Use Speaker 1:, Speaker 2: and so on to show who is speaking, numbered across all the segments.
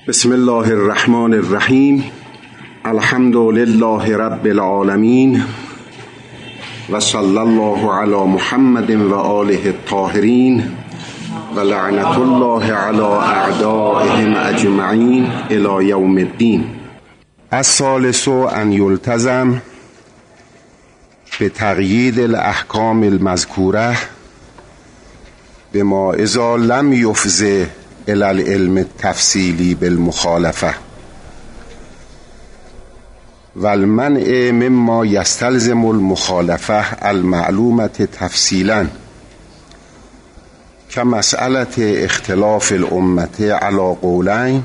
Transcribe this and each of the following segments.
Speaker 1: بسم الله الرحمن الرحیم. الحمد لله رب العالمین و صلی الله علی محمد و آله الطاهرین و لعنت الله علی اعدائهم اجمعین الی یوم الدین. الثالث ان یلتزم به تقیید الاحکام المذکوره بما اذا لم یفضه الی العلم التفصیلی بالمخالفه و المنع مما یستلزم المخالفه المعلومه تفصیلا كمسألة اختلاف الأمة على قولين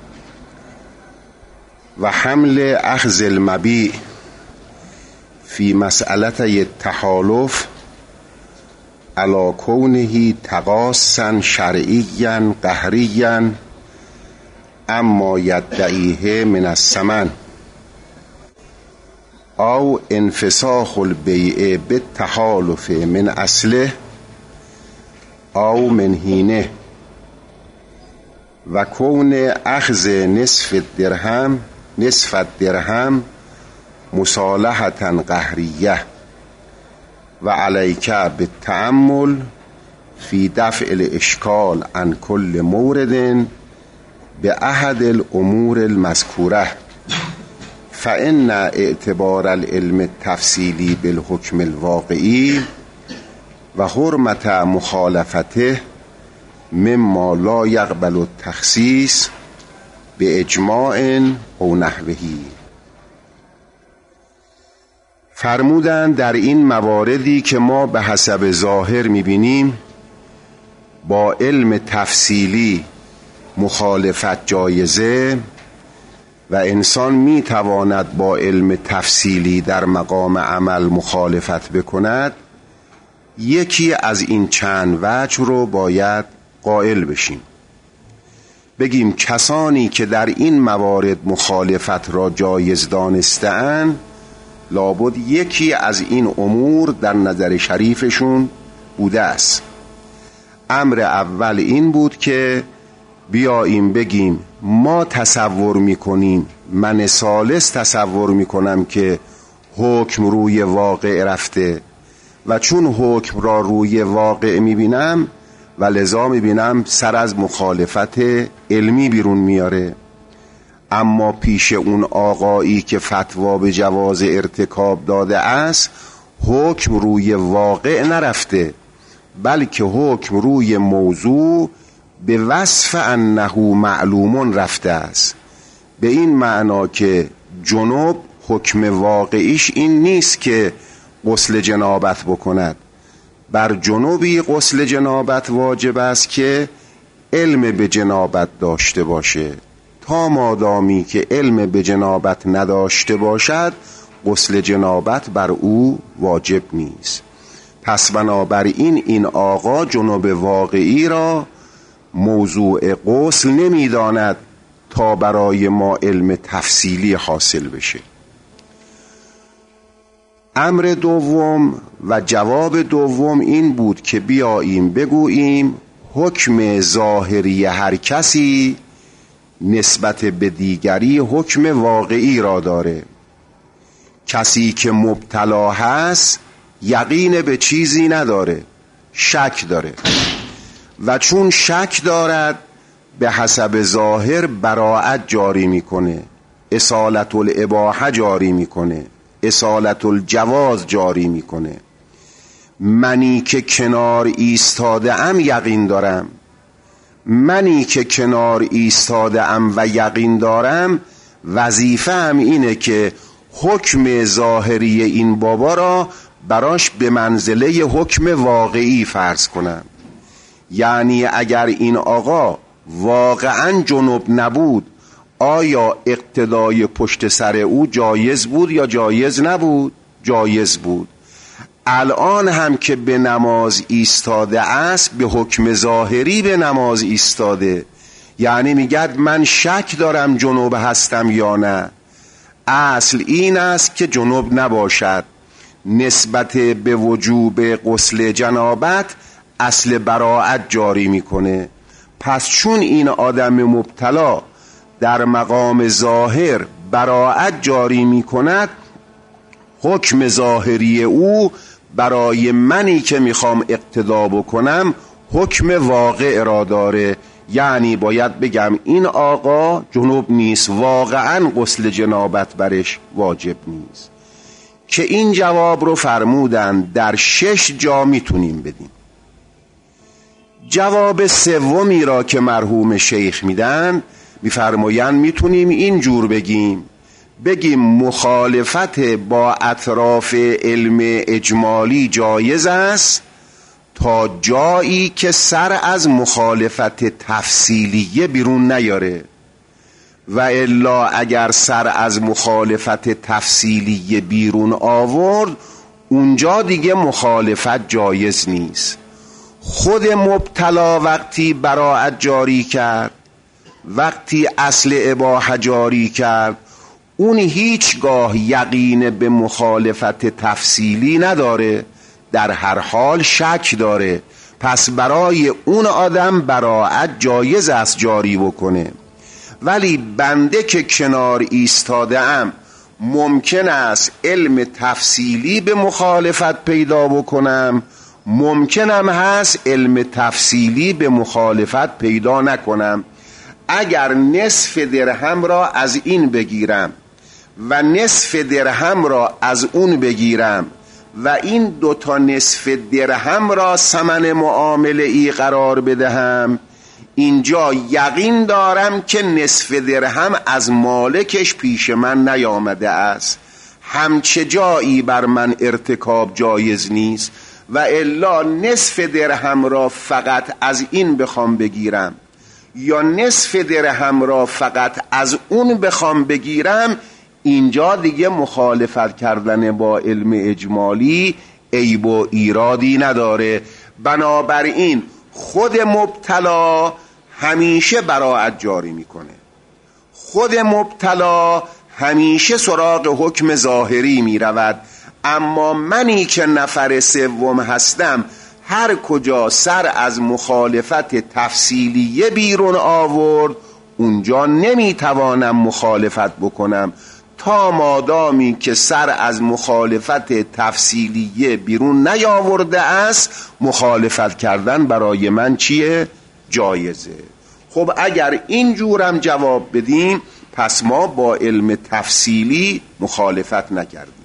Speaker 1: و حمل أخذ المبيع في مسألة التحالف على كونه تقاصا شرعيا قهريا اما يدعيه من الثمن او انفساخ البيع بالتحالف من اصله او من هینه و کون اخذ نصف الدرهم مصالحة قهریه و علیک بالتأمل فی دفع الاشکال عن کل مورد به احد الامور المذکوره فإن اعتبار العلم التفصیلی بالحکم الواقعی و حرمت مخالفته مما لا یقبل التخصیص به اجماع او نحوهی. فرمودند در این مواردی که ما به حسب ظاهر میبینیم با علم تفصیلی مخالفت جایزه و انسان میتواند با علم تفصیلی در مقام عمل مخالفت بکند، یکی از این چند وجه رو باید قائل بشیم. بگیم کسانی که در این موارد مخالفت را جایز دانسته‌اند لابد یکی از این امور در نظر شریفشون بوده است. امر اول این بود که بیاییم بگیم ما تصور میکنیم، من ثالث تصور میکنم که حکم روی واقع رفته و چون حکم را روی واقع میبینم و لذا میبینم سر از مخالفت علمی بیرون میاره، اما پیش اون آقایی که فتوا به جواز ارتکاب داده است حکم روی واقع نرفته، بلکه حکم روی موضوع به وصف انه معلومون رفته است. به این معنا که جنوب حکم واقعیش این نیست که غسل جنابت بکند، بر جنوبی غسل جنابت واجب است که علم به جنابت داشته باشه. تا مادامی که علم به جنابت نداشته باشد غسل جنابت بر او واجب نیست. پس بنابراین این آقا جنوب واقعی را موضوع غسل نمیداند تا برای ما علم تفصیلی حاصل بشه. امر دوم و جواب دوم این بود که بیاییم بگوییم حکم ظاهری هر کسی نسبت به دیگری حکم واقعی را داره. کسی که مبتلا هست یقین به چیزی نداره، شک داره و چون شک دارد به حسب ظاهر براءت جاری میکنه، اصالت الاباحه جاری میکنه، اصالت الجواز جاری میکنه. منی که کنار ایستاده ام یقین دارم، منی که کنار ایستاده ام و یقین دارم وظیفه هم اینه که حکم ظاهری این بابا را براش به منزله حکم واقعی فرض کنم. یعنی اگر این آقا واقعا جنب نبود آیا اقتدای پشت سر او جایز بود یا جایز نبود؟ جایز بود. الان هم که به نماز ایستاده است به حکم ظاهری به نماز ایستاده، یعنی میگد من شک دارم جنوب هستم یا نه. اصل این است که جنوب نباشد. نسبت به وجوب غسل جنابت اصل براءت جاری میکنه. پس چون این آدم مبتلا در مقام ظاهر براءت جاری می کند، حکم ظاهری او برای منی که میخوام اقتدا بکنم حکم واقع را داره. یعنی باید بگم این آقا جنوب نیست، واقعا غسل جنابت برش واجب نیست. که این جواب رو فرمودن در 6 جا میتونیم بدیم. جواب سومی را که مرحوم شیخ میدن، میفرمایند میتونیم اینجور بگیم مخالفت با اطراف علم اجمالی جایز است تا جایی که سر از مخالفت تفصیلیه بیرون نیاره، و الا اگر سر از مخالفت تفصیلیه بیرون آورد اونجا دیگه مخالفت جایز نیست. خود مبتلا وقتی براءت جاری کرد، وقتی اصل اباحه جاری کرد، اون هیچگاه یقین به مخالفت تفصیلی نداره، در هر حال شک داره. پس برای اون آدم براءت جایز است جاری بکنه. ولی بنده که کنار ایستاده ام ممکن است علم تفصیلی به مخالفت پیدا بکنم، ممکنم هست علم تفصیلی به مخالفت پیدا نکنم. اگر نصف درهم را از این بگیرم و نصف درهم را از اون بگیرم و این 2 نصف درهم را ثمن معامله ای قرار بدهم، اینجا یقین دارم که نصف درهم از مالکش پیش من نیامده است، همچه جایی بر من ارتکاب جایز نیست. و الا نصف درهم را فقط از این بخوام بگیرم یا نصف درهم را فقط از اون بخوام بگیرم، اینجا دیگه مخالفت کردن با علم اجمالی عیب و ایرادی نداره. بنابراین خود مبتلا همیشه براءت جاری میکنه، خود مبتلا همیشه سراغ حکم ظاهری میرود. اما منی که نفر سوم هستم، هر کجا سر از مخالفت تفصیلیه بیرون آورد اونجا نمیتوانم مخالفت بکنم، تا مادامی که سر از مخالفت تفصیلیه بیرون نیاورده است مخالفت کردن برای من چیه؟ جایزه. خب اگر اینجورم جواب بدیم پس ما با علم تفصیلی مخالفت نکردیم.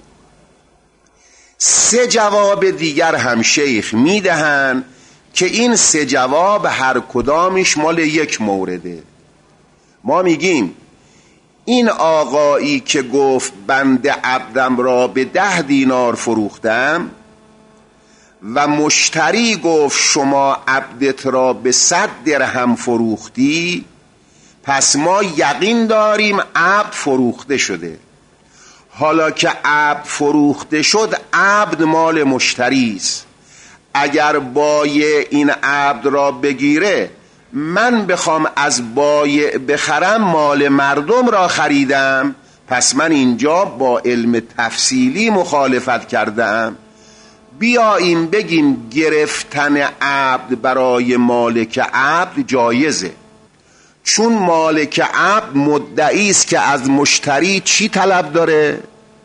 Speaker 1: 3 جواب دیگر هم شیخ میدهن که این 3 جواب هر کدامش مال یک مورده. ما میگیم این آقایی که گفت بنده عبدم را به 10 دینار فروختم و مشتری گفت شما عبدت را به 100 درهم فروختی، پس ما یقین داریم عبد فروخته شده. حالا که عبد فروخته شد، عبد مال مشتری است. اگر بایع این عبد را بگیره، من بخوام از بایع بخرم، مال مردم را خریدم، پس من اینجا با علم تفصیلی مخالفت کردم. بیاییم بگیم گرفتن عبد برای مالک عبد جایزه، چون مالک عبد مدعی است که از مشتری چی طلب داره؟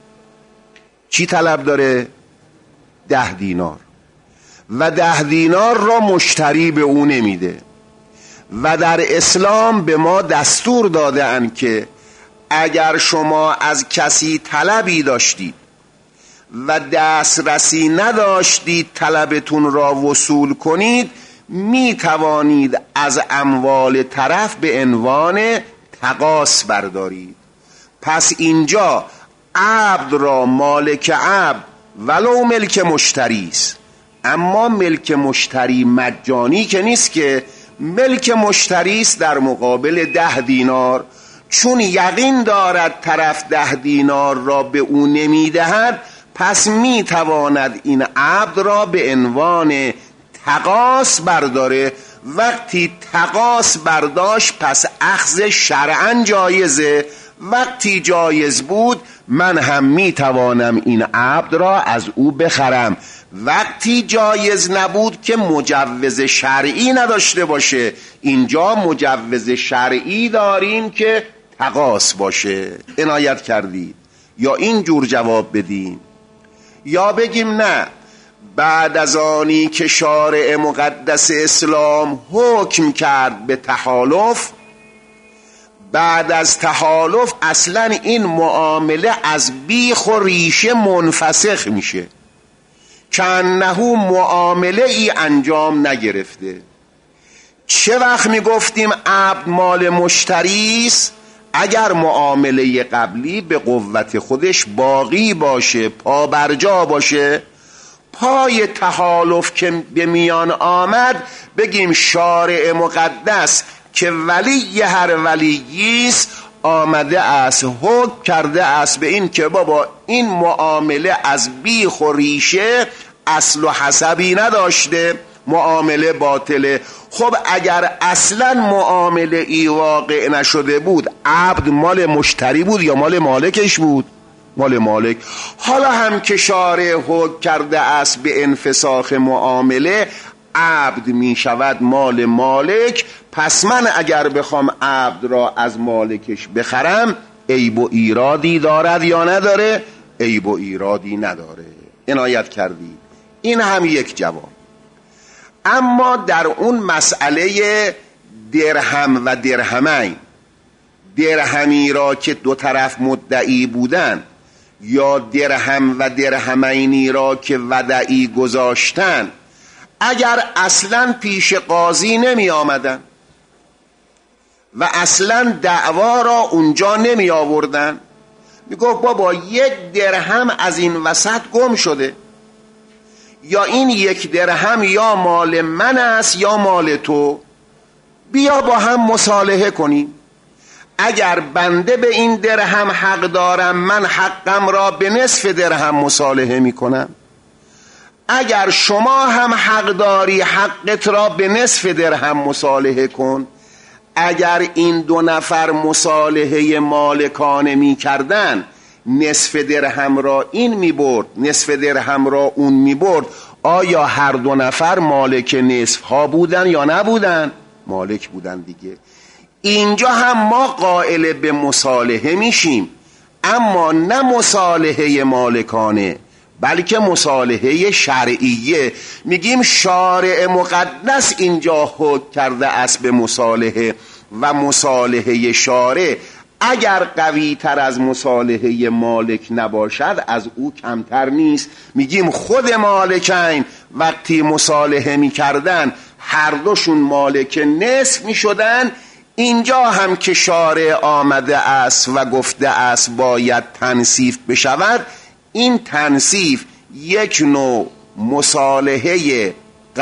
Speaker 1: 10 دینار، و 10 دینار را مشتری به او نمیده. و در اسلام به ما دستور دادن که اگر شما از کسی طلبی داشتید و دسترسی نداشتید طلبتون را وصول کنید، می توانید از اموال طرف به عنوان تقاص بردارید. پس اینجا عبد را مالک عبد ولو ملک مشتری است، اما ملک مشتری مجانی که نیست، که ملک مشتری است در مقابل 10 دینار. چون یقین دارد طرف 10 دینار را به او نمیدهد، پس میتواند این عبد را به عنوان تقاص برداره. وقتی تقاص برداشت پس اخذ شرعاً جایزه. وقتی جایز بود من هم میتوانم این عبد را از او بخرم. وقتی جایز نبود که مجوز شرعی نداشته باشه. اینجا مجوز شرعی داریم که تقاص باشه. عنایت کردید؟ یا این جور جواب بدیم یا بگیم نه، بعد از آنی که شارع مقدس اسلام حکم کرد به تحالف، بعد از تحالف اصلا این معامله از بیخ و ریشه منفسخ میشه، کأنه معامله ای انجام نگرفته. چه وقت میگفتیم عبد مال مشتریست؟ اگر معامله قبلی به قوت خودش باقی باشه، پابرجا باشه. پای تحالف که به میان آمد بگیم شارع مقدس که ولی هر ولییست آمده است، حکم کرده است به این که بابا این معامله از بیخ و ریشه اصل و حسبی نداشته، معامله باطله. خب اگر اصلا معامله ای واقع نشده بود، عبد مال مشتری بود یا مال مالکش بود؟ مال مالک. حالا هم که شارع حکم کرده است به انفساخ معامله، عبد می شود مال مالک. پس من اگر بخوام عبد را از مالکش بخرم، عیب و ایرادی دارد یا نداره؟ عیب و ایرادی نداره. عنایت کردید؟ این هم یک جواب. اما در اون مسئله درهم و درهمین، درهمی را که دو طرف مدعی بودن یا درهم و درهمینی را که ودعی گذاشتن، اگر اصلا پیش قاضی نمی آمدن و اصلا دعوا را اونجا نمی آوردن، می گفت بابا یک درهم از این وسط گم شده، یا این یک درهم یا مال من است یا مال تو، بیا با هم مصالحه کنیم. اگر بنده به این درهم حق دارم، من حقم را به نصف درهم مصالحه می کنم. اگر شما هم حق داری، حقت را به نصف درهم مصالحه کن. اگر این دو نفر مصالحه مالکانه می کردن، نصف درهم را این می برد، نصف درهم را اون می برد، آیا هر دو نفر مالک نصف ها بودن یا نبودن؟ مالک بودن دیگه. اینجا هم ما قائل به مصالحه میشیم، اما نه مصالحه مالکانه بلکه مصالحه شرعیه. میگیم شارع مقدس اینجا حکم کرده است به مصالحه، و مصالحه شارع اگر قوی تر از مصالحه مالک نباشد از او کمتر نیست. میگیم خود مالکین وقتی مصالحه میکردن هر دوشون مالک نصف میشدن. اینجا هم که شارع آمده است و گفته است باید تنصیف بشود، این تنصیف یک نوع مصالحه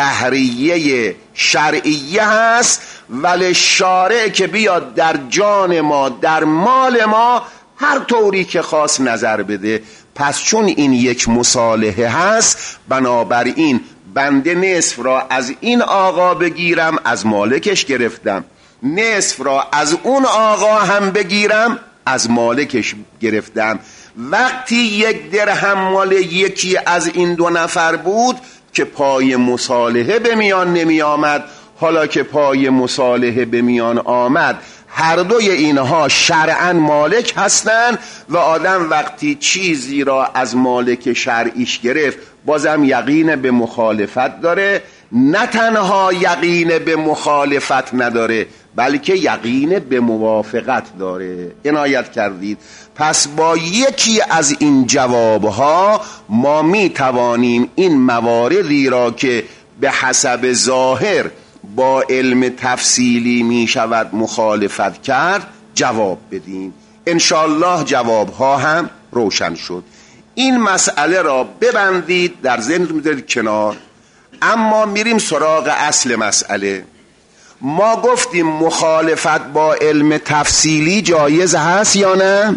Speaker 1: قهریه شرعیه هست، ولی شارع که بیاد در جان ما، در مال ما، هر طوری که خواست نظر بده. پس چون این یک مصالحه هست، بنابراین بنده نصف را از این آقا بگیرم، از مالکش گرفتم، نصف را از اون آقا هم بگیرم، از مالکش گرفتم. وقتی یک درهم مال یکی از این دو نفر بود که پای مصالحه به میان نمی آمد، حالا که پای مصالحه به میان آمد، هر دوی اینها شرعاً مالک هستند و آدم وقتی چیزی را از مالک شرعیش گرفت بازم یقین به مخالفت داره. نه تنها یقین به مخالفت نداره بلکه یقین به موافقت داره. عنایت کردید؟ پس با یکی از این جوابها ما می توانیم این مواردی را که به حسب ظاهر با علم تفصیلی می شود مخالفت کرد جواب بدیم. انشالله جوابها هم روشن شد. این مسئله را ببندید، در ذهنتون بذارید کنار. اما میریم سراغ اصل مسئله. ما گفتیم مخالفت با علم تفصیلی جایز هست یا نه؟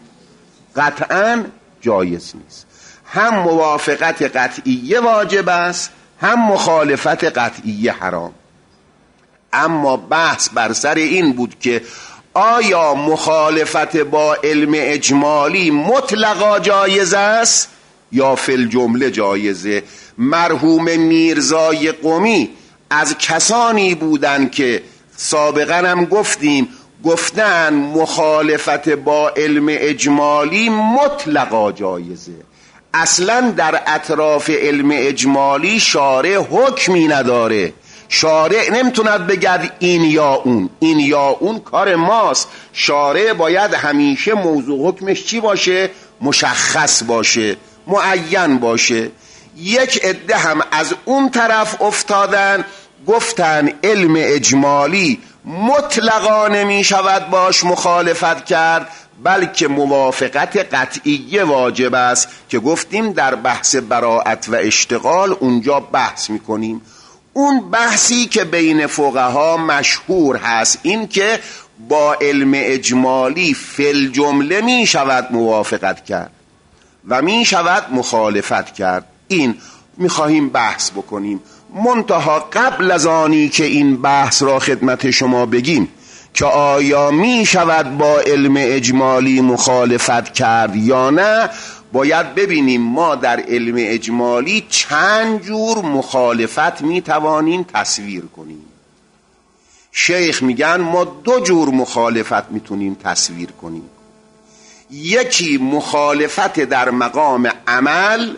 Speaker 1: قطعاً جایز نیست. هم موافقت قطعیه واجب است، هم مخالفت قطعیه حرام. اما بحث بر سر این بود که آیا مخالفت با علم اجمالی مطلقا جایز است یا فی الجمله جایزه؟ مرحوم میرزای قمی از کسانی بودند که سابقا هم گفتیم گفتن مخالفت با علم اجمالی مطلقا جایزه. اصلا در اطراف علم اجمالی شارع حکمی نداره. شارع نمیتوند بگد این یا اون، این یا اون کار ماست. شارع باید همیشه موضوع حکمش چی باشه؟ مشخص باشه، معین باشه. یک عده هم از اون طرف افتادن گفتن علم اجمالی مطلقا نمی شود باش مخالفت کرد، بلکه موافقت قطعیه واجب است که گفتیم در بحث براءت و اشتغال اونجا بحث میکنیم. اون بحثی که بین فقها مشهور هست این که با علم اجمالی فی الجمله می شود موافقت کرد و می شود مخالفت کرد. این میخواهیم بحث بکنیم. منتها قبل از آنی که این بحث را خدمت شما بگیم که آیا می شود با علم اجمالی مخالفت کرد یا نه، باید ببینیم ما در علم اجمالی چند جور مخالفت می توانیم تصویر کنیم. شیخ میگن ما 2 جور مخالفت میتونیم تصویر کنیم. یکی مخالفت در مقام عمل،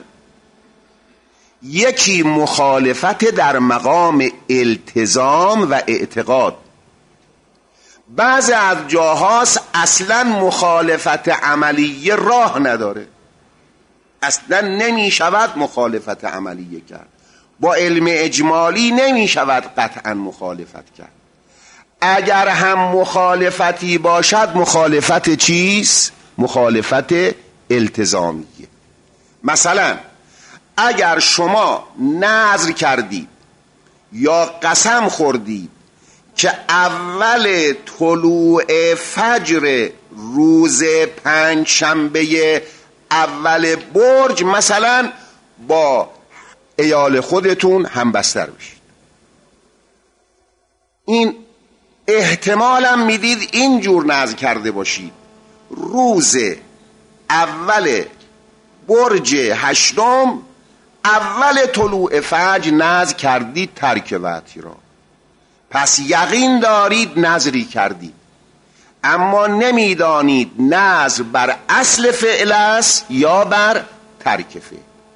Speaker 1: یکی مخالفت در مقام التزام و اعتقاد. بعض از جاهاست اصلا مخالفت عملیه راه نداره، اصلا نمی شود مخالفت عملیه کرد. با علم اجمالی نمی شود قطعا مخالفت کرد. اگر هم مخالفتی باشد مخالفت چیست؟ مخالفت التزامیه. مثلا اگر شما نذر کردید یا قسم خوردید که اول طلوع فجر روز 5 شنبه اول برج مثلا با عیال خودتون همبستر بشید، این احتمالا میدید اینجور نذر کرده باشید روز اول برج 8 اول طلوع فجر نذر کردید ترک وطی را، پس یقین دارید نذری کردید، اما نمیدانید نذر بر اصل فعل است یا بر ترک فعل.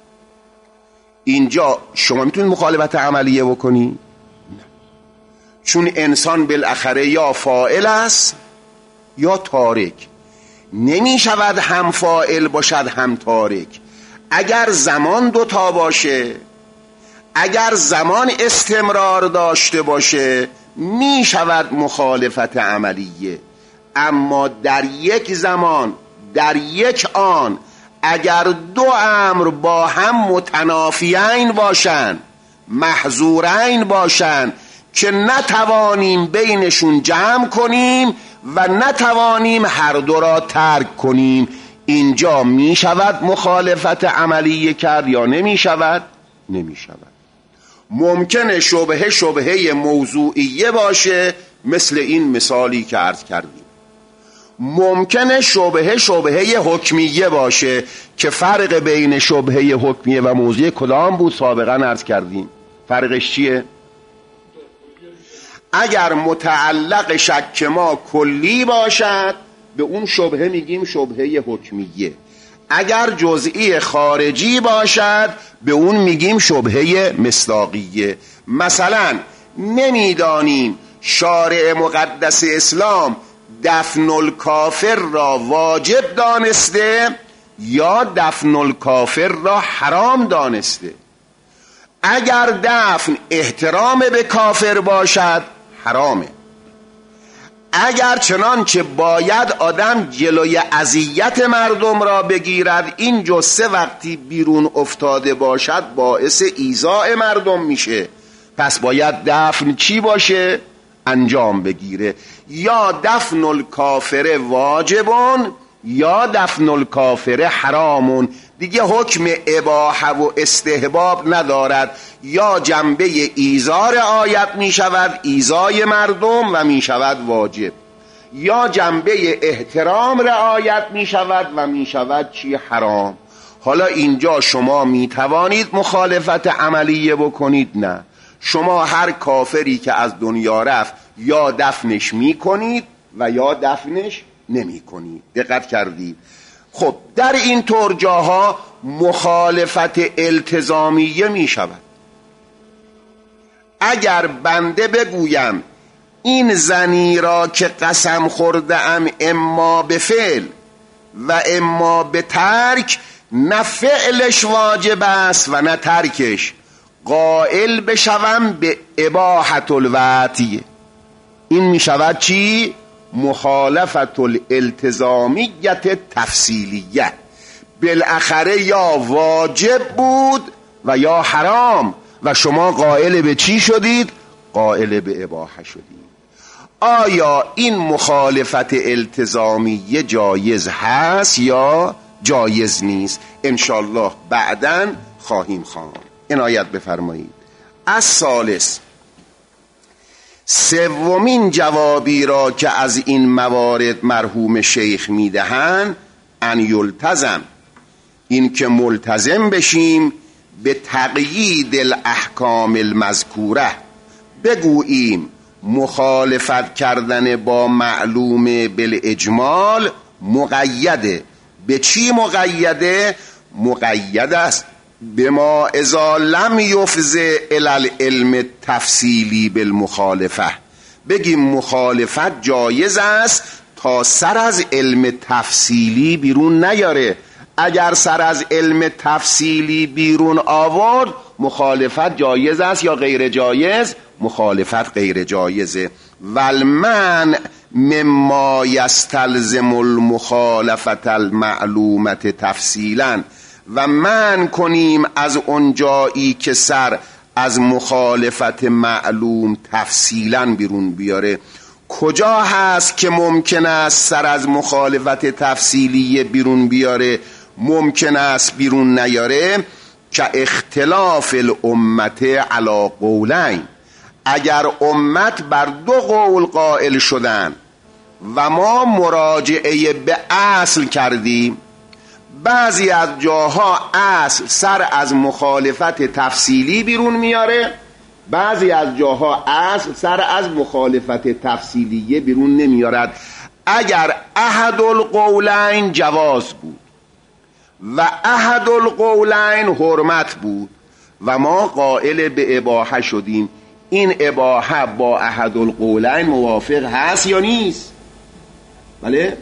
Speaker 1: اینجا شما میتونید مخالفت عملیه بکنی؟ نه، چون انسان بالاخره یا فاعل است یا تارک، نمی شود هم فاعل باشد هم تارک. اگر زمان 2 تا باشه، اگر زمان استمرار داشته باشه می شود مخالفت عملیه. اما در یک زمان، در یک آن، اگر 2 امر با هم متنافیین باشند، محظورین باشند که نتوانیم بینشون جمع کنیم و نتوانیم هر 2 را ترک کنیم، اینجا می شود مخالفت عملیه کرد یا نمی شود؟ نمی شود. ممکنه شبهه موضوعیه باشه مثل این مثالی که عرض کردیم. ممکنه شبهه حکمیه باشه که فرق بین شبهه حکمیه و موضوعیه کدام بود؟ سابقا عرض کردیم. فرقش چیه؟ اگر متعلق شک ما کلی باشد به اون شبهه میگیم شبهه حکمیه. اگر جزئی خارجی باشد به اون میگیم شبهه مصداقیه. مثلا نمیدانیم شارع مقدس اسلام دفن الکافر را واجب دانسته یا دفن الکافر را حرام دانسته. اگر دفن احترام به کافر باشد حرامه. اگر چنانچه باید آدم جلوی اذیت مردم را بگیرد، این جثه وقتی بیرون افتاده باشد باعث ایذاء مردم میشه، پس باید دفن چی باشه؟ انجام بگیره. یا دفن الکافر واجبون یا دفن الکافر حرامون، دیگه حکم اباحه و استحباب ندارد. یا جنبه ایذا رعایت می شود، ایذای مردم، و می شود واجب، یا جنبه احترام رعایت می شود و می شود چی؟ حرام. حالا اینجا شما می توانید مخالفت عملیه بکنید؟ نه. شما هر کافری که از دنیا رفت یا دفنش می کنید و یا دفنش نمی کنید. دقت کردید؟ خب در این طور جاها مخالفت التزامیه می شود. اگر بنده بگویم این زنی را که قسم خورده ام اما به فعل و اما به ترک، نه فعلش واجب است و نه ترکش، قائل بشوم به اباحت الوطی، این می شود چی؟ مخالفت الالتزامیت تفصیلیه. بالاخره یا واجب بود و یا حرام و شما قائل به چی شدید؟ قائل به اباحه شدید. آیا این مخالفت التزامیه جایز هست یا جایز نیست؟ انشالله بعداً خواهیم خواند. عنایت بفرمایید. الثالث، سومین جوابی را که از این موارد مرحوم شیخ میدهند، ان یلتزم، این که ملتزم بشیم به تقیید الاحکام المذکوره، بگوییم مخالفت کردن با معلوم بالاجمال مقیده. به چی مقیده؟ مقید است بما اذا لم یفضی الی العلم التفصیلی بالمخالفه. بگیم مخالفت جایز است تا سر از علم تفصیلی بیرون نیاره. اگر سر از علم تفصیلی بیرون آورد مخالفت جایز است یا غیر جایز؟ مخالفت غیر جایزه. والمنع مما یستلزم المخالفت المعلومه تفصیلا، و منع کنیم از اونجایی که سر از مخالفت معلوم تفصیلا بیرون بیاره. کجا هست که ممکن است سر از مخالفت تفصیلی بیرون بیاره، ممکن است بیرون نیاره؟ که اختلاف الامت علی قولین، اگر امت بر دو قول قائل شدن و ما مراجعه به اصل کردیم، بعضی از جاها اصل سر از مخالفت تفصیلی بیرون میاره، بعضی از جاها اصل سر از مخالفت تفصیلیه بیرون نمیارد. اگر احد القولین جواز بود و احد القولین حرمت بود و ما قائل به اباحه شدیم، این اباحه با احد القولین موافق هست یا نیست؟ بله؟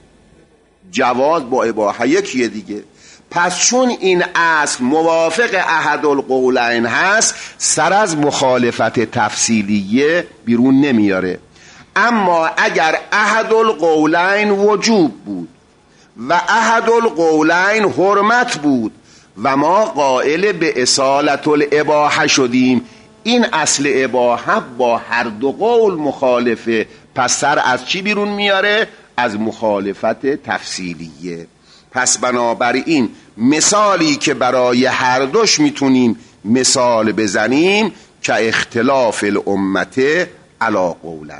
Speaker 1: جواز با اباحه یکیه دیگه. پس چون این اصل موافق احد القولین هست، سر از مخالفت تفصیلیه بیرون نمیاره. اما اگر احد القولین وجوب بود و احد القولین حرمت بود و ما قائل به اصالت الاباحه شدیم، این اصل اباحه با هر دو قول مخالفه، پس سر از چی بیرون میاره؟ از مخالفت تفصیلیه. پس بنابراین مثالی که برای هر دوش میتونیم مثال بزنیم که اختلاف الامت علی قولین.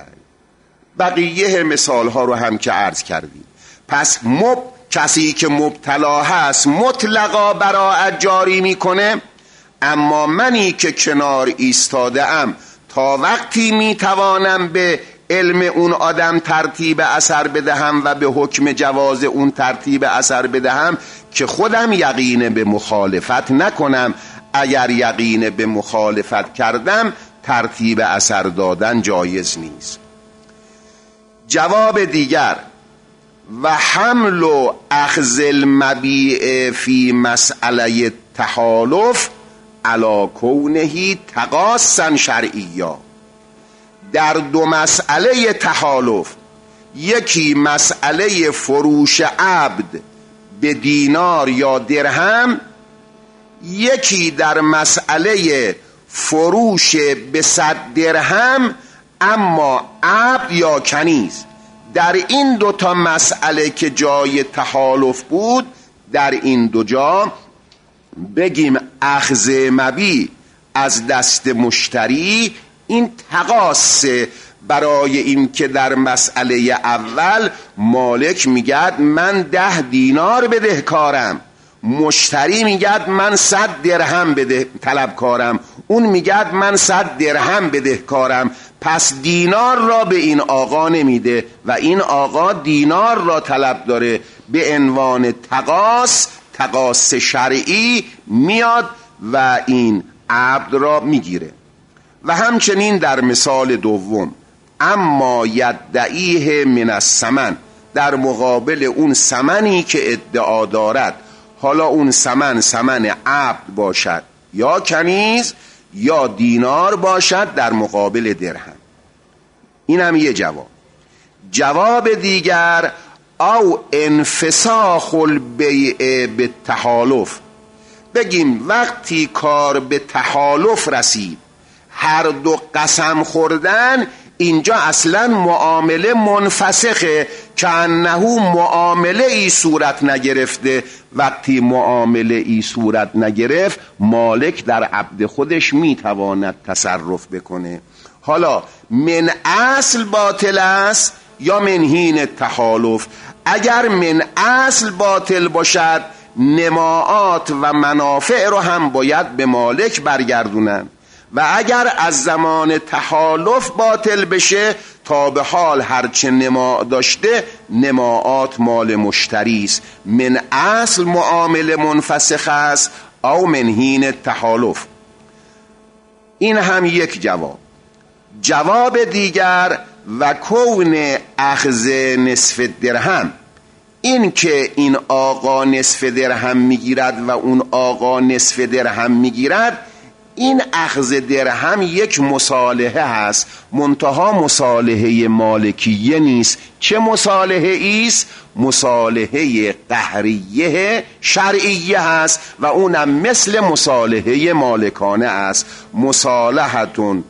Speaker 1: بقیه مثال ها رو هم که عرض کردیم. پس کسی که مبتلا هست مطلقا براءت جاری میکنه، اما منی که کنار ایستاده ام تا وقتی میتوانم به علم اون آدم ترتیب اثر بدهم و به حکم جواز اون ترتیب اثر بدهم که خودم یقین به مخالفت نکنم. اگر یقین به مخالفت کردم ترتیب اثر دادن جایز نیست. جواب دیگر، و حمل و اخذ المبیع فی مسئله تحالف علی کونه تقاصا شرعیا. در دو مسئله تحالف، یکی مسئله فروش عبد به دینار یا درهم، یکی در مسئله فروش به 100 درهم اما عبد یا کنیز. در این دوتا مسئله که جای تحالف بود، در این دو جا بگیم اخذ مبیع از دست مشتری، این تقاصه. برای این که در مسئله اول مالک میگد من 10 دینار بدهکارم، مشتری میگد من 100 درهم طلبکارم، اون میگد من 100 درهم بدهکارم. پس دینار را به این آقا نمیده و این آقا دینار را طلب داره، به عنوان تقاص شرعی میاد و این عبد را میگیره. و همچنین در مثال دوم، اما یدعیه من الثمن، در مقابل اون ثمنی که ادعا دارد، حالا اون ثمن عبد باشد یا کنیز یا دینار باشد در مقابل درهم. این هم یه جواب. جواب دیگر، او انفساخ البیع به تحالف، بگیم وقتی کار به تحالف رسید، هر دو قسم خوردن، اینجا اصلا معامله منفسخه، که انه معامله ای صورت نگرفته. وقتی معامله ای صورت نگرفت، مالک در عبد خودش میتواند تصرف بکنه. حالا من اصل باطل است یا من حین تحالف؟ اگر من اصل باطل باشد، نماعات و منافع رو هم باید به مالک برگردونن، و اگر از زمان تحالف باطل بشه، تا به حال هرچه نماع داشته نماعات مال مشتری است. من اصل معامله منفسخ است او من حین تحالف. این هم یک جواب. جواب دیگر، و کون اخذ نصف درهم، این که این آقا نصف درهم میگیرد و اون آقا نصف درهم میگیرد، این اخذ درهم یک مصالحه هست، منتها مصالحه مالکیه نیست. چه مصالحه است؟ مصالحه قهریه شرعیه هست و اونم مثل مصالحه مالکانه است، مصالحتون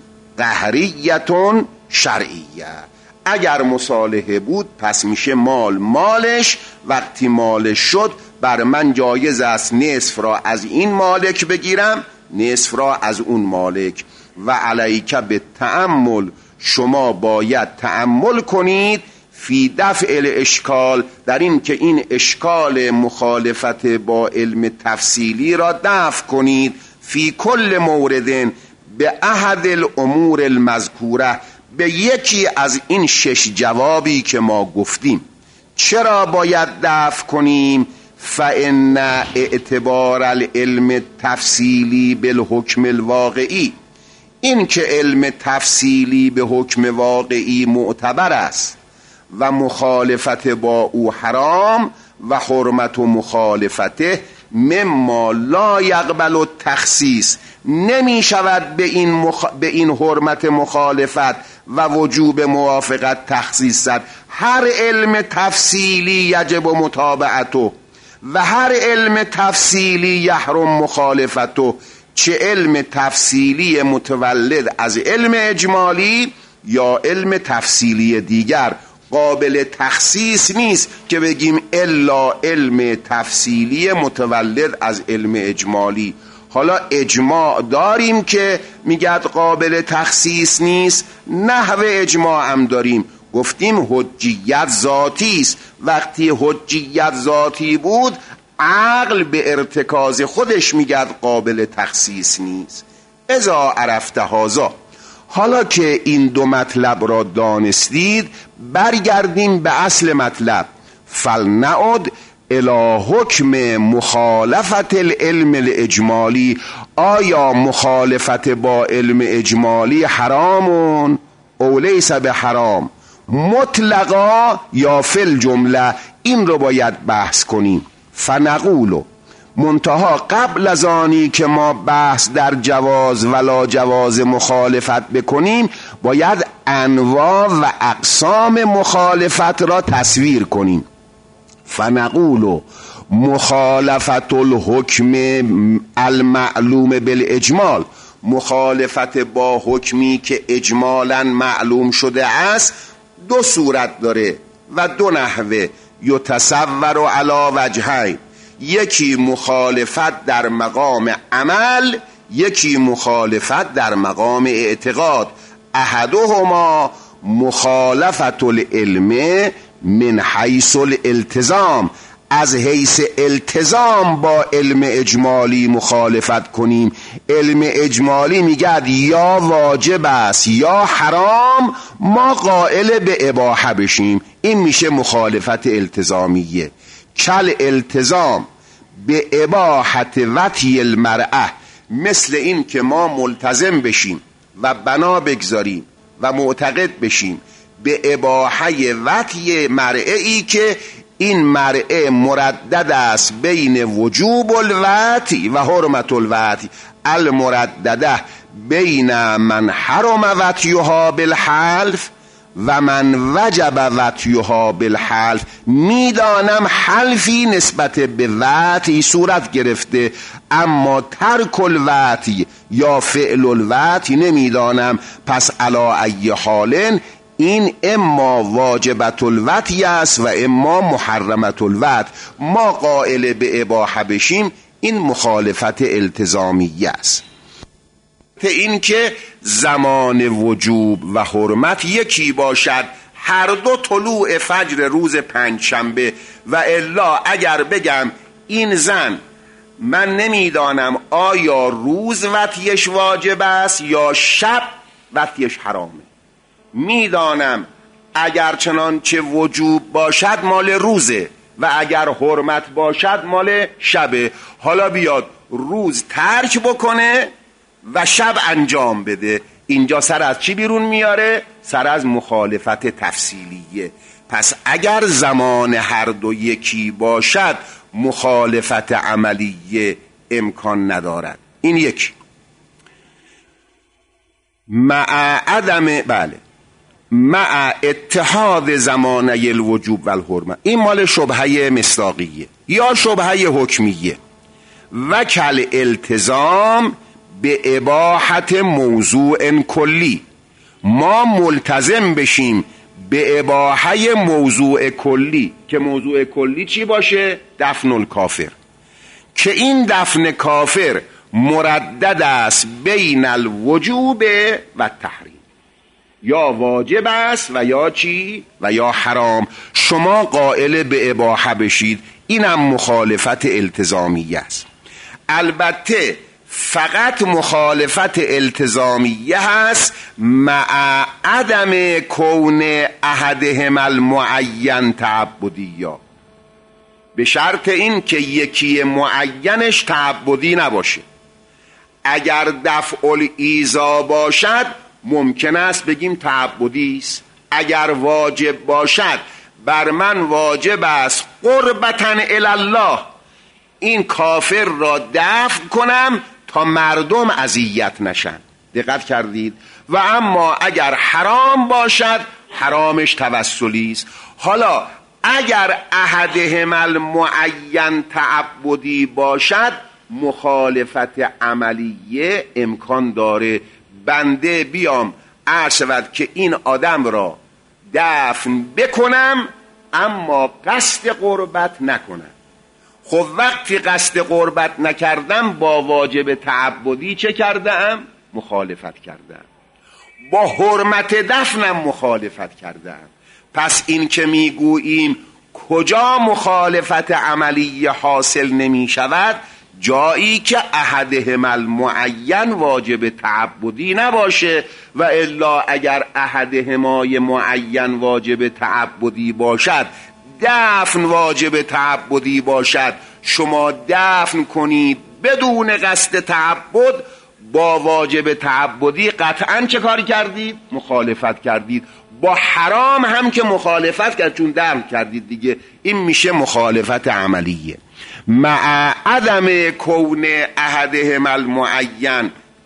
Speaker 1: قهریتون شرعیه. اگر مصالحه بود پس میشه مالش، وقتی مالش شد بر من جایز است نصف را از این مالک بگیرم، نصف را از اون مالک. و علیک به تأمل، شما باید تأمل کنید فی دفع الاشکال، در این که این اشکال مخالفت با علم تفصیلی را دفع کنید، فی کل مورد به احد الامور المذکوره، به یکی از این 6 جوابی که ما گفتیم. چرا باید دفع کنیم؟ فإن اعتبار العلم تفصیلی بالحکم الواقعی، این که علم تفصیلی به حکم واقعی معتبر است و مخالفت با او حرام، و حرمت و مخالفته مما لا یقبل التخصیص، نمی شود به این حرمت مخالفت و وجوب موافقت تخصیص زد. هر علم تفصیلی یجب متابعته و هر علم تفصیلی یحرم مخالفته، چه علم تفصیلی متولد از علم اجمالی یا علم تفصیلی دیگر، قابل تخصیص نیست که بگیم الا علم تفصیلی متولد از علم اجمالی. حالا اجماع داریم که میگد قابل تخصیص نیست، نحو اجماع هم داریم، گفتیم حجیت ذاتی است. وقتی حجیت ذاتی بود، عقل به ارتکاز خودش میگد قابل تخصیص نیست. اذا عرفت هذا، حالا که این دو مطلب را دانستید، برگردیم به اصل مطلب. فلنعد الی حکم مخالفت العلم الاجمالی، آیا مخالفت با علم اجمالی حرامون او لیس به حرام، مطلقا یا فی الجمله؟ این رو باید بحث کنیم. فنقولو، منتها قبل از آنی که ما بحث در جواز ولا جواز مخالفت بکنیم، باید انواع و اقسام مخالفت را تصویر کنیم. فنقولو مخالفت الحکم المعلوم بالاجمال، مخالفت با حکمی که اجمالا معلوم شده است 2 صورت داره و 2 نحوه. یتصور علی وجهین، یکی مخالفت در مقام عمل، یکی مخالفت در مقام اعتقاد. احدهما مخالفت العلم من حیث الالتزام، از حیث التزام با علم اجمالی مخالفت کنیم. علم اجمالی میگه یا واجب است یا حرام، ما قائل به اباحه بشیم. این میشه مخالفت التزامیه. کل التزام به اباحت وطی المرأه، مثل این که ما ملتزم بشیم و بنا بگذاریم و معتقد بشیم به اباحه وطی مرأه ای که این مرأه مردد است بین وجوب الوطی و حرمت الوطی، المردده بین من حرم وطیها بالحلف و من وجب وطیها بالحلف. میدانم حلفی نسبت به وطی صورت گرفته، اما ترک الوطی یا فعل الوطی نمیدانم. پس علا ای حال این اما واجبت الوطی است و اما محرمت الوطی. ما قائل به اباحه بشیم، این مخالفت التزامیه است. این که زمان وجوب و حرمت یکی باشد، هر دو طلوع فجر روز پنجشنبه. و الا اگر بگم این زن من نمیدانم آیا روز وطیش واجب است یا شب وطیش حرامه، میدانم اگر چنانچه وجوب باشد مال روزه و اگر حرمت باشد مال شبه، حالا بیاد روز ترک بکنه و شب انجام بده، اینجا سر از چی بیرون میاره؟ سر از مخالفت تفصیلیه. پس اگر زمان هر دو یکی باشد مخالفت عملیه امکان ندارد. این یک مع اتحاد زمانه الوجوب و الحرمه. این مال شبهه مصداقیه یا شبهه حکمیه. و کل التزام به اباحت موضوع کلی، ما ملتزم بشیم به اباحه موضوع کلی، که موضوع کلی چی باشه؟ دفن الکافر، که این دفن کافر مردد است بین الوجوب و التحریم، یا واجب است و یا چی؟ و یا حرام. شما قائل به اباحه بشید، اینم مخالفت التزامیه است. البته فقط مخالفت التزامیه هست مع عدم کون احدهم المعین تعبدیه، به شرط این که یکی معینش تعبدی نباشه. اگر دفع الایذا باشد ممکن است بگیم تعبدی است. اگر واجب باشد بر من واجب است قربتاً الی الله این کافر را دفع کنم تا مردم اذیت نشن. دقت کردید؟ و اما اگر حرام باشد حرامش توسلی است. حالا اگر احدهم المعین تعبدی باشد مخالفت عملیه امکان داره. بنده بیام عرض شود که این آدم را دفن بکنم اما قصد قربت نکنم. خب وقتی قصد قربت نکردم با واجب تعبدی چه کردم؟ مخالفت کردم. با حرمت دفنم مخالفت کردم. پس این که میگوییم کجا مخالفت عملی حاصل نمی شود؟ جایی که احدهم المعین واجب تعبدی نباشه، و الا اگر احدهمای معین واجب تعبدی باشد، دفن واجب تعبدی باشد، شما دفن کنید بدون قصد تعبد، با واجب تعبدی قطعا چه کاری کردید؟ مخالفت کردید. با حرام هم که مخالفت کرد چون دفن کردید دیگه. این میشه مخالفت عملیه. مع عدم کون احدهم المعین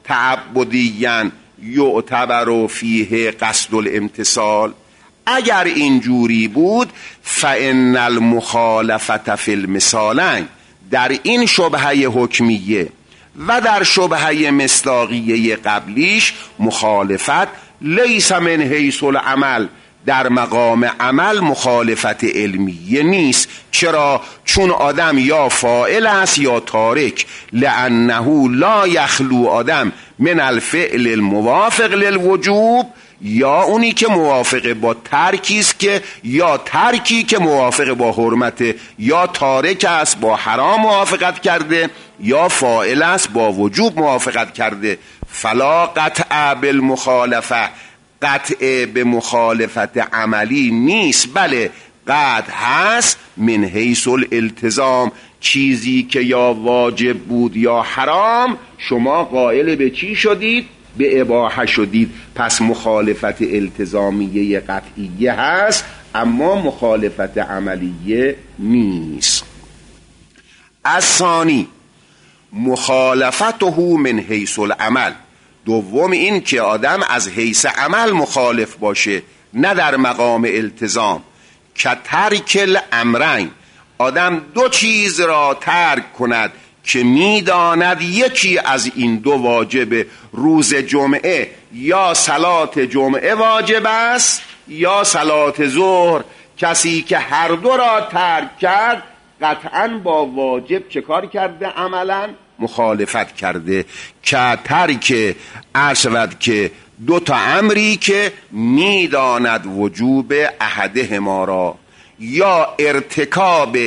Speaker 1: تعبدیاً یعتبر فیه قصد الامتثال. اگر اینجوری بود فإن المخالفت فی المثالین، در این شبهه حکمیه و در شبهه مصداقیه قبلیش مخالفت لیس من حیث العمل، در مقام عمل مخالفت علمیه نیست. چرا؟ چون آدم یا فاعل است یا تارک. لانه لا یخلو آدم من الفعل الموافق للوجوب یا اونی که موافق با ترکی است که یا ترکی که موافق با حرمت، یا تارک است با حرام موافقت کرده، یا فاعل است با وجوب موافقت کرده. فلا قطع بالمخالفه، قطع به مخالفت عملی نیست، بله قطع هست من حیث الالتزام، چیزی که یا واجب بود یا حرام شما قائل به چی شدید؟ به اباحه شدید. پس مخالفت التزامیه قطعیه هست اما مخالفت عملیه نیست. الثانی مخالفته من حیث العمل، دوم این که آدم از حیث عمل مخالف باشه نه در مقام التزام. که ترک الامرین، آدم دو چیز را ترک کند که میداند یکی از این دو واجب، روز جمعه یا صلات جمعه واجب است یا صلات ظهر. کسی که هر دو را ترک کرد قطعا با واجب چه کار کرده؟ عملا مخالفت کرده. که ترک ارشد که دو تا امری که میداند وجوب احدهما را، یا ارتکاب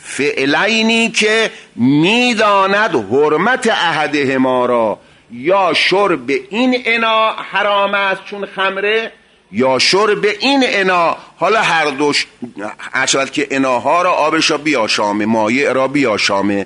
Speaker 1: فعلینی که میداند حرمت احدهما را، یا شرب این انا حرام است چون خمره، یا شرب این انا، حالا هر دوش ارشد که اناها را آبش را بیاشامه، مایع را بیاشامه.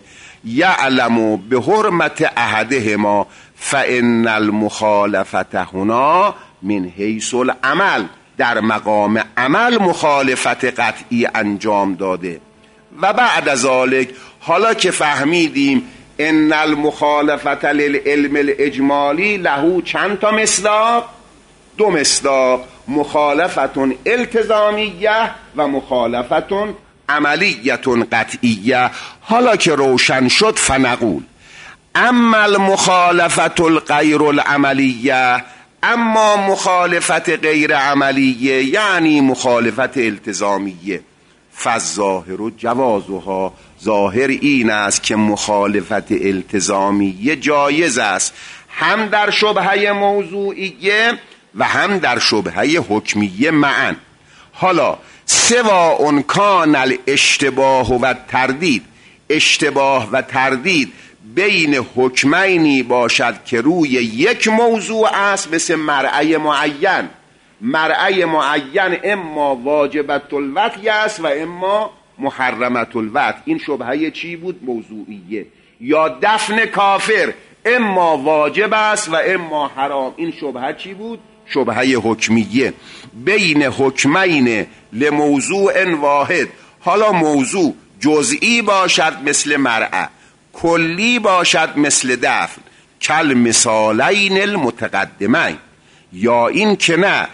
Speaker 1: یعلم به حرمت احدهما فان المخالفت هنا من حیث العمل، در مقام عمل مخالفت قطعی انجام داده. و بعد از ذالک، حالا که فهمیدیم ان المخالفت للعلم الاجمالی له چند تا مصداق؟ دو مصداق، مخالفت التزامیه و مخالفت عملیه قطعیه. حالا که روشن شد فنقول اما المخالفت الغیر العملیه، اما مخالفت غیر عملیه یعنی مخالفت التزامیه، فالظاهر جوازها، ظاهر این است که مخالفت التزامیه جایز است، هم در شبهه موضوعیه و هم در شبهه حکمیه معا. حالا سواء کان الاشتباه و تردید، اشتباه و تردید بین حکمینی باشد که روی یک موضوع است، مثل مرعی معین. مرعی معین اما واجبت الوطی است و اما محرمت الوطی، این شبهه چی بود؟ موضوعیه. یا دفن کافر اما واجب است و اما حرام، این شبهه چی بود؟ شبهه حکمیه. بین حکمین لموضوع واحد، حالا موضوع جزئی باشد مثل مرعه، کلی باشد مثل دفن، کل مثالین المتقدمین. یا این که نه،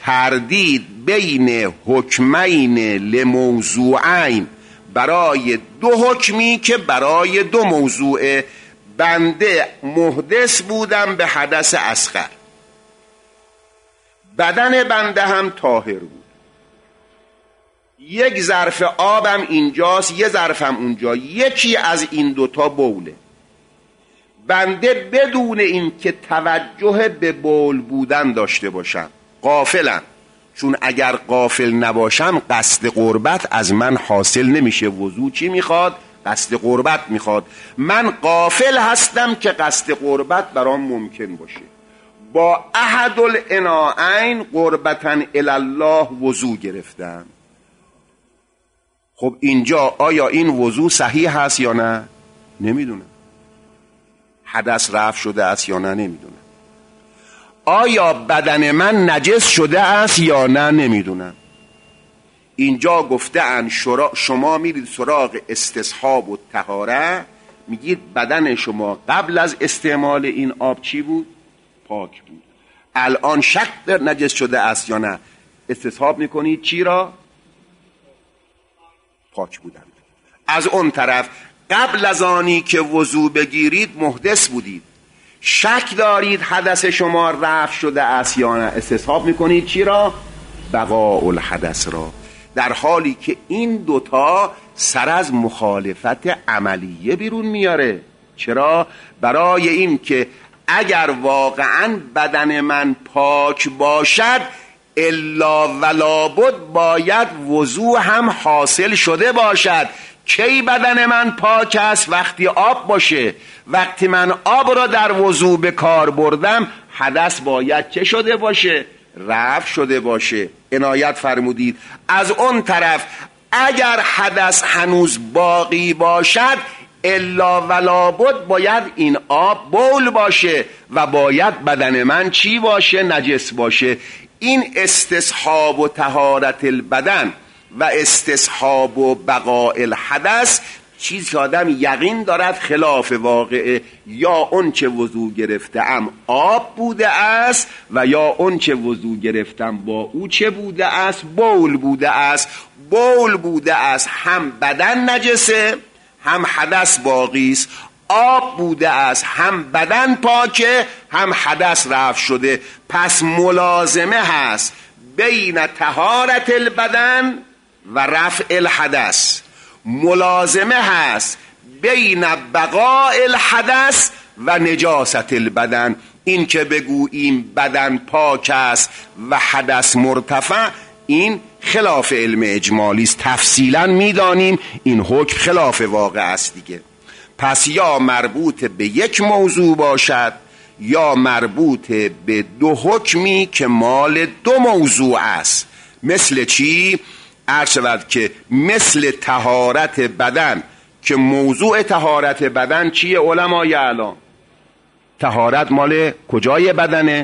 Speaker 1: تردید بین حکمین لموضوعین، برای دو حکمی که برای دو موضوع. بنده محدث بودم به حدث اصغر، بدن بنده هم طاهر بود، یک ظرف آبم اینجاست یه ظرفم اونجا، یکی از این دوتا بوله. بنده بدون این که توجه به بول بودن داشته باشم غافلم، چون اگر غافل نباشم قصد قربت از من حاصل نمیشه. وضو چی میخواد؟ قصد قربت میخواد. من غافل هستم که قصد قربت برام ممکن باشه. با احد الاناءین قربتن الله وضو گرفتم. خب اینجا آیا این وضو صحیح هست یا نه؟ نمیدونم. حدث رفع شده است یا نه؟ نمیدونم. آیا بدن من نجس شده است یا نه؟ نمیدونم. اینجا گفتن شما میرید سراغ استصحاب و طهاره، میگید بدن شما قبل از استعمال این آب چی بود؟ پاک بود. الان شک در نجس شده است یا نه، استصحاب میکنید چی را؟ پاک بودن. از اون طرف قبل از آنی که وضو بگیرید محدث بودید، شک دارید حدث شما رفع شده است یا نه، استصحاب میکنید چی را؟ بقاء الحدث را. در حالی که این دوتا سر از مخالفت عملیه بیرون میاره. چرا؟ برای این که اگر واقعا بدن من پاک باشد الا ولابد باید وضوء هم حاصل شده باشد. کی بدن من پاک است؟ وقتی آب باشه. وقتی من آب را در وضوء به کار بردم حدث باید چه شده باشه؟ رفع شده باشه. عنایت فرمودید. از اون طرف اگر حدث هنوز باقی باشد الا ولابد باید این آب بول باشه و باید بدن من چی باشه؟ نجس باشه. این استصحاب و طهارت البدن و استصحاب و بقاء الحدث چیز که آدم یقین دارد خلاف واقعه. یا اون چه وضو گرفتم آب بوده است و یا اون چه وضو گرفتم با او چه بوده است؟ بول بوده است. بول بوده است هم بدن نجسه هم حدث باقی است. آب بوده است هم بدن پاکه هم حدث رفع شده. پس ملازمه هست بین طهارت البدن و رفع الحدث، ملازمه هست بین بقاء الحدث و نجاست البدن. این که بگوییم بدن پاک است و حدث مرتفع این خلاف علم اجمالی است. تفصیلا میدانیم این حکم خلاف واقع است دیگه. پس یا مربوط به یک موضوع باشد یا مربوط به دو حکمی که مال دو موضوع است. مثل چی؟ عرض شود که مثل طهارت بدن که موضوع طهارت بدن چیه علمای اعلام؟ طهارت مال کجای بدنه؟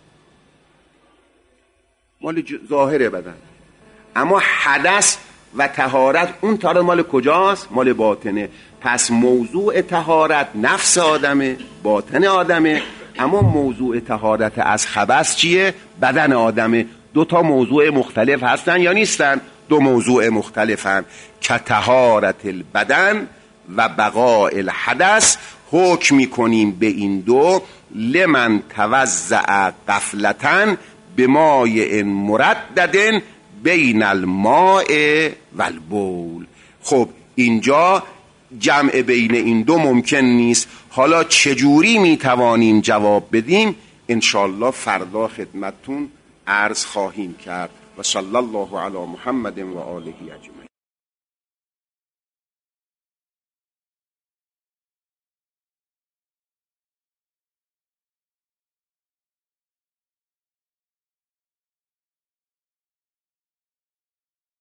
Speaker 1: مال ظاهر بدن. اما حدث و طهارت اون طهارت مال کجاست؟ مال باطنه. پس موضوع طهارت نفس آدمه، باطن آدمه، اما موضوع طهارت از خبث چیه؟ بدن آدمه. دو تا موضوع مختلف هستن یا نیستن؟ دو موضوع مختلفن. که طهارت البدن و بقاء الحدث حکم میکنیم به این دو لمن توزع غفلتاً بماء مردد بین الماء و البول. خب اینجا جمع بین این دو ممکن نیست. حالا چجوری میتوانیم جواب بدیم؟ انشالله فردا خدمتتون عرض خواهیم کرد. و صلی الله علی محمد و آله اجمعین.